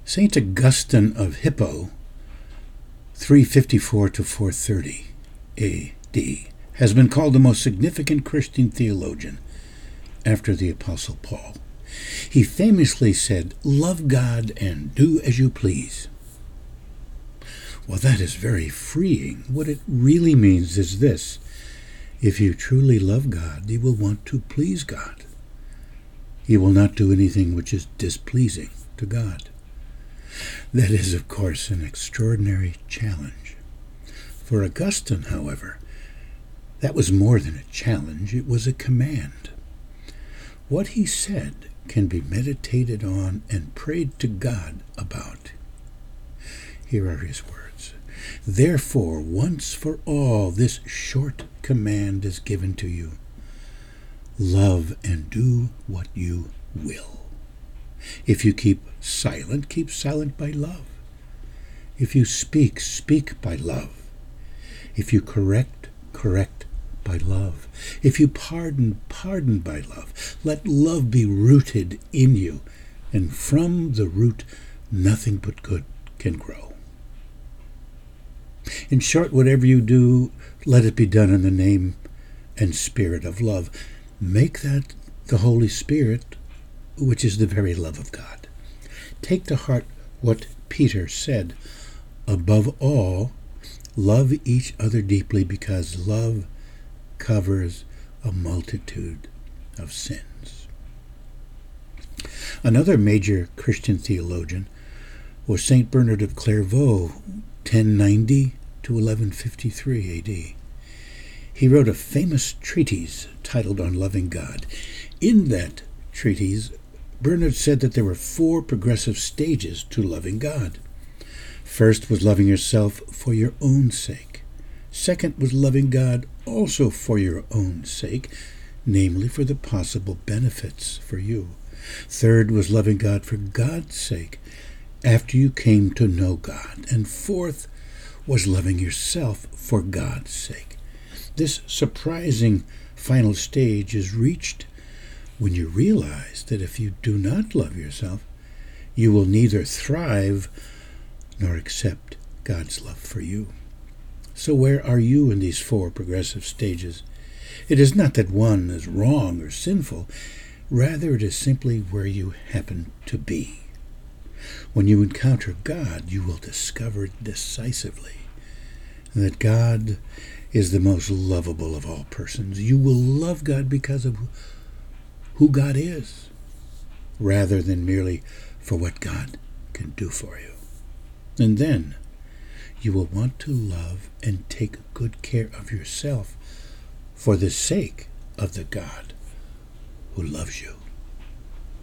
St. Augustine of Hippo, 354 to 430 A.D., has been called the most significant Christian theologian after the Apostle Paul. He famously said, "Love God and do as you please." Well, that is very freeing. What it really means is this: if you truly love God, you will want to please God. You will not do anything which is displeasing to God. That is, of course, an extraordinary challenge. For Augustine, however, that was more than a challenge, it was a command. What he said can be meditated on and prayed to God about. Here are his words. "Therefore, once for all, this short command is given to you. Love and do what you will. If you keep silent by love. If you speak by love. If you correct by love. If you pardon by love. Let love be rooted in you, and from the root nothing but good can grow." In short, whatever you do, let it be done in the name and spirit of love. Make that the Holy Spirit, which is the very love of God. Take to heart what Peter said, "Above all, love each other deeply, because love covers a multitude of sins." Another major Christian theologian was St. Bernard of Clairvaux, 1090 to 1153 A.D. He wrote a famous treatise titled On Loving God. In that treatise, Bernard said that there were 4 progressive stages to loving God. First was loving yourself for your own sake. Second was loving God also for your own sake, namely for the possible benefits for you. Third was loving God for God's sake, after you came to know God. And fourth was loving yourself for God's sake. This surprising final stage is reached when you realize that if you do not love yourself, you will neither thrive nor accept God's love for you. So where are you in these 4 progressive stages? It is not that one is wrong or sinful. Rather, it is simply where you happen to be. When you encounter God, you will discover decisively that God is the most lovable of all persons. You will love God because of who God is, rather than merely for what God can do for you. And then you will want to love and take good care of yourself for the sake of the God who loves you.